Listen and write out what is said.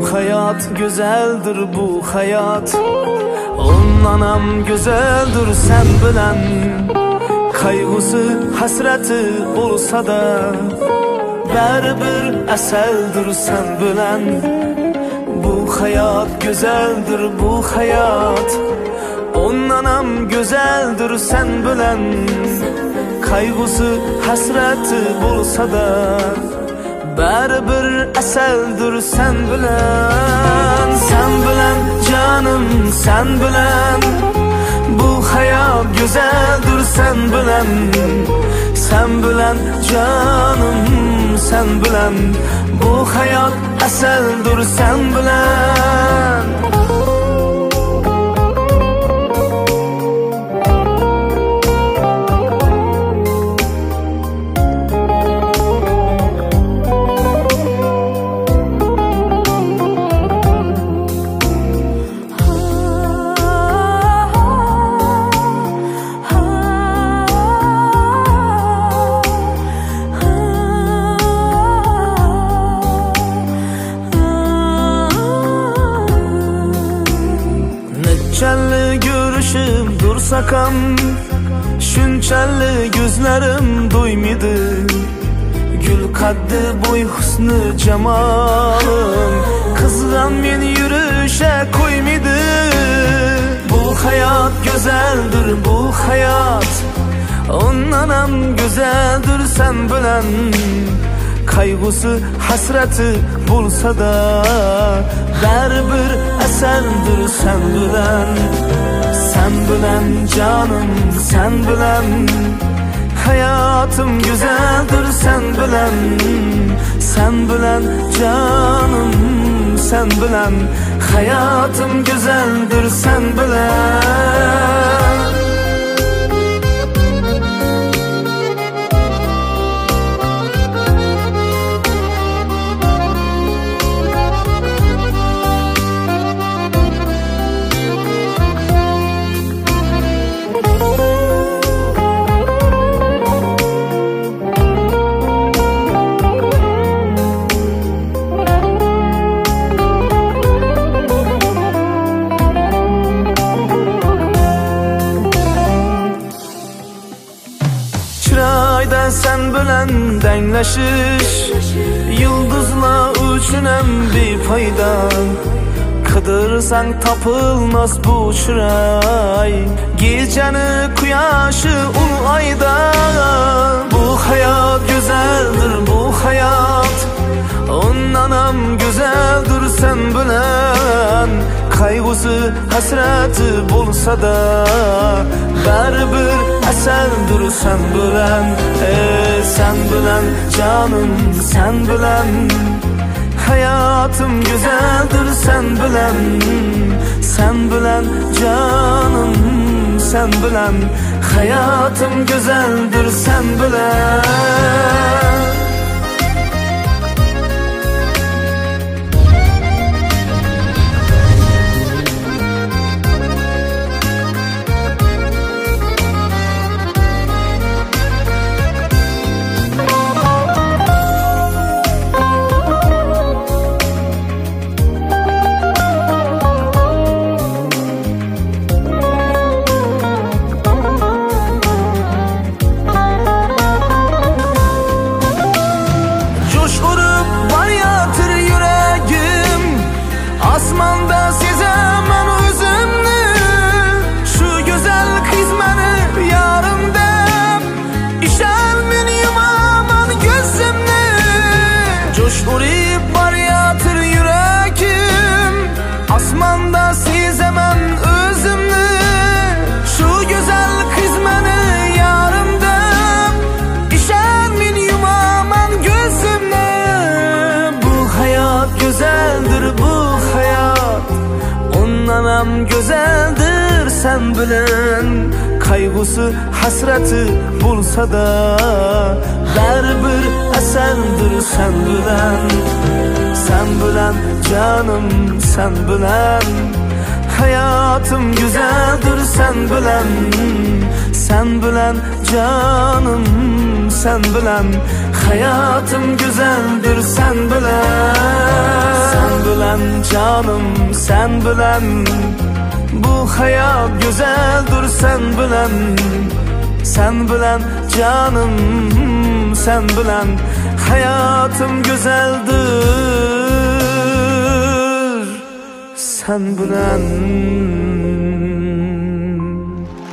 hayat güzeldir, bu hayat. Ondanam güzeldir sen bilen. Kaygısı hasreti olsa da baribir asaldir sen bilen. Bu hayat güzeldir, bu hayat. Ondanam güzeldir sen bilen. Kaygısı hasreti olsa da baribir asaldir sen bilen. Sen bilen canım sen bilen. Bu hayat güzeldir sen bilen. Sen bilen canım sen bilen. Bu hayat asaldir sen bilen. Şunchali görüşüm dursakam, şunchali gözlerim doymaydi. Gül kaddi boy husni jamolim, qizg'an meni yurishga qo'ymaydi. Bu hayat güzeldir, bu hayat. Ondan ham güzeldir sen bilen. Kaygısı hasreti bulsa da baribir asaldir sen bilen. Sen bilen canım sen bilen. Hayatım güzeldir sen bilen. Sen bilen canım sen bilen. Hayatım güzeldir sen bilen. Sen bilen dengleşiş, yıldızla uçunem bir fayda. Kıdırsan tapılmaz bu çıray. Geceni kuyaşı ul ayda. Bu hayat güzeldir, bu hayat. Ondan ham güzeldir sen bilen. Kaygısı hasreti bulsa da baribir asaldir sen bilen. Sen bilen canım sen bilen. Hayatım güzeldir sen bilen. Sen bilen canım sen bilen. Hayatım güzeldir sen bilen. Asmanda sezemem özümni. Şu güzel kız beni yarımdan. İşermin yumaman gözümni. Coş urip var yatır yüreğim. Asmanda sezemem özümni. Şu güzel kız beni yarımdan. İşermin yumaman gözümni. Bu hayat güzeldir, bu ondan güzeldir sen bilen. Kaygısı hasreti bulsa da baribir asaldir sen bilen. Sen bilen canım sen bilen. Hayatım güzeldir sen bilen. Sen bilen canım sen bilen. hayatım güzeldir sen bilen. Sen bilen canım sen bilen, bu hayat güzeldir sen bilen. Sen bilen canım sen bilen, hayatım güzeldir sen bilen.